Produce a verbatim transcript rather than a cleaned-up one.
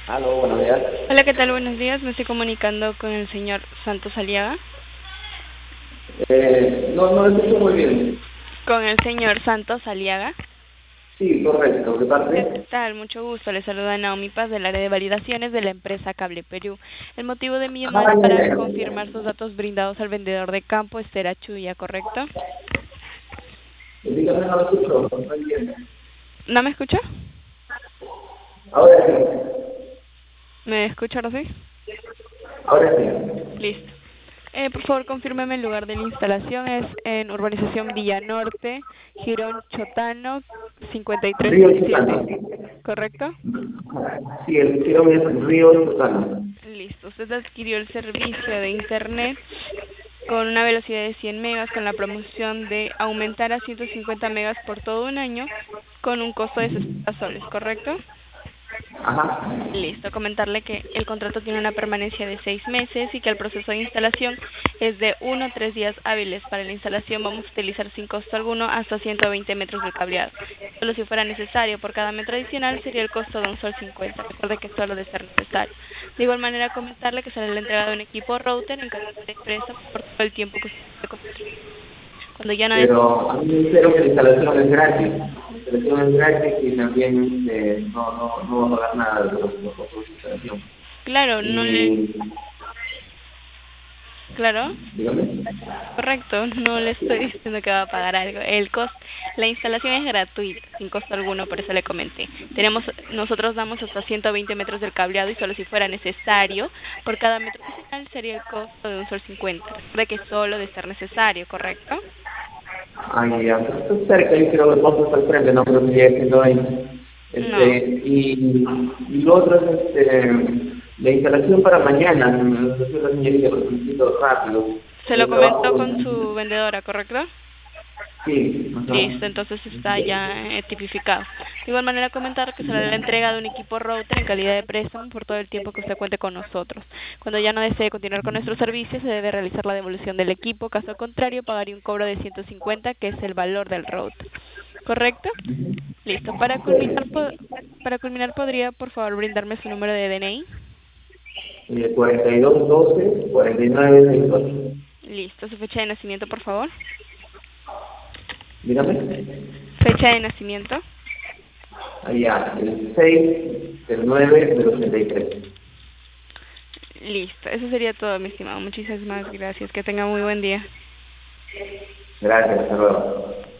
Aló, buenos días. Hola, ¿qué tal? Buenos días. Me estoy comunicando con el señor Santos Aliaga. Eh, no, no lo escucho muy bien. Con el señor Santos Aliaga. Sí, correcto. ¿Qué ¿Qué parte? tal? Mucho gusto. Le saluda Naomi Paz del área de validaciones de la empresa Cable Perú. El motivo de mi llamada Ah, es ya, para ya. confirmar sus datos brindados al vendedor de campo, Estera Chuya, ¿correcto? Dígame, no lo escucho. No entiendo. ¿No me escucha? Ahora sí. ¿Me escucha ahora sí? Ahora sí. Listo. Eh, por favor, confírmeme el lugar de la instalación. Es en Urbanización Villa Norte, Girón Chotano, cincuenta y tres Río siete, Chutano. ¿correcto? Sí, el quiero es Río Chutano. Listo. Usted adquirió el servicio de Internet con una velocidad de cien megas con la promoción de aumentar a ciento cincuenta megas por todo un año con un costo de sesenta soles, ¿correcto? Ajá. Listo, comentarle que el contrato tiene una permanencia de seis meses y que el proceso de instalación es de uno a tres días hábiles. Para la instalación vamos a utilizar sin costo alguno hasta ciento veinte metros de cableado. Solo si fuera necesario, por cada metro adicional sería el costo de un sol cincuenta. Recuerde que solo de ser necesario. De igual manera, comentarle que será la entrega de un equipo router en calidad de empresa por todo el tiempo que usted esté con nosotros. Cuando ya no desee. Pero a mí me dijeron que la instalación es gratis. La instalación es gratis y también eh, no, no, no va a pagar nada de los, los costos de instalación. Claro, no le. Y, Claro. dígame. Correcto, no le estoy diciendo que va a pagar algo. El costo, la instalación es gratuita, sin costo alguno, por eso le comenté. Tenemos, nosotros damos hasta ciento veinte metros del cableado y solo si fuera necesario, por cada metro adicional sería el costo de un sol cincuenta. Recuerde que solo de ser necesario, ¿correcto? Ay, ya, pero está cerca, yo creo que vamos al frente, no creo que llegue siendo ahí. No, Este, y, y lo otro es este, la instalación para mañana, no sé si la señorita lo solicito rápido, se lo el trabajo comentó con... con su vendedora, ¿correcto? Sí, ajá. Listo, entonces está ya eh, tipificado. De igual manera, comentar que será la entrega de un equipo router en calidad de préstamo por todo el tiempo que usted cuente con nosotros. Cuando ya no desee continuar con nuestros servicios, se debe realizar la devolución del equipo. Caso contrario, pagaría un cobro de ciento cincuenta, que es el valor del router. ¿Correcto? Listo. Para culminar, po- para culminar, ¿podría, por favor, brindarme su número de D N I? Eh, cuarenta y dos doce, cuarenta y nueve sesenta y ocho. Listo. ¿Su fecha de nacimiento, por favor? Dígame. Fecha de nacimiento. Allá, el seis del nueve del ochenta y tres. Listo. Eso sería todo, mi estimado. Muchísimas gracias. Que tenga muy buen día. Gracias, hasta luego.